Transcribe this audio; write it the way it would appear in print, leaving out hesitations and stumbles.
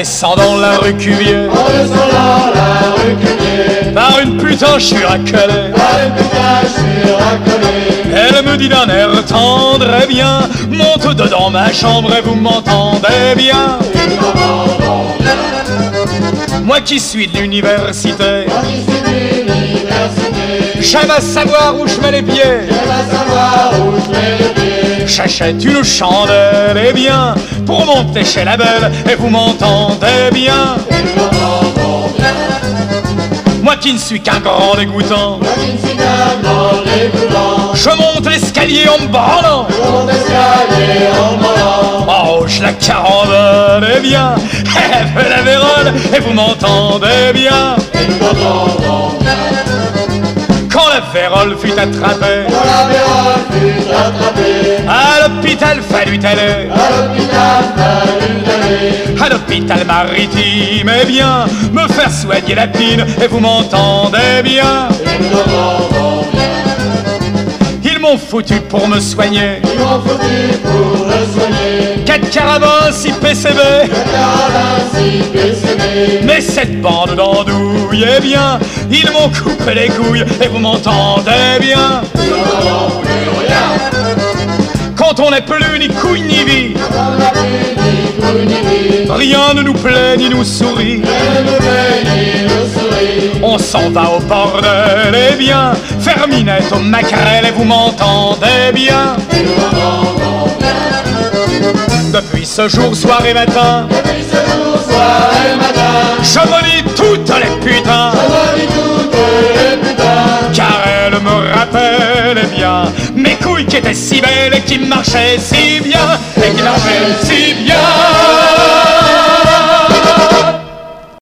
descendant la rue Cuvier, par une putain je suis racolé. Elle me dit d'un air tendre, eh bien, monte dedans ma chambre et vous m'entendez bien. Moi qui suis de l'université, j'aime à savoir où je mets les pieds. J'achète une chandelle, eh bien, pour monter chez la belle, et vous m'entendez bien. Moi qui ne suis qu'un grand dégoûtant, je monte l'escalier en me branlant. Oh, je la carambole, eh bien, elle fait la vérole, et vous m'entendez bien. Quand la vérole fut attrapée, à l'hôpital fallut aller, à l'hôpital maritime, eh bien, me faire soigner la pine, et vous m'entendez bien. Ils m'ont foutu pour me soigner, 4 carabins, 6 PCB. Mais cette bande d'andouilles, eh bien, ils m'ont coupé les couilles, et vous m'entendez bien. Quand on n'est plus ni couille ni vie, rien ne nous plaît ni nous sourit. On s'en va au bordel, eh bien, faire minette au maquerel, et vous m'entendez bien. Depuis ce jour, soir et matin, je maudis toutes les putains, car elles me rappellent, eh bien, mes couilles qui étaient si belles et qui marchaient si bien, et qui marchaient si bien.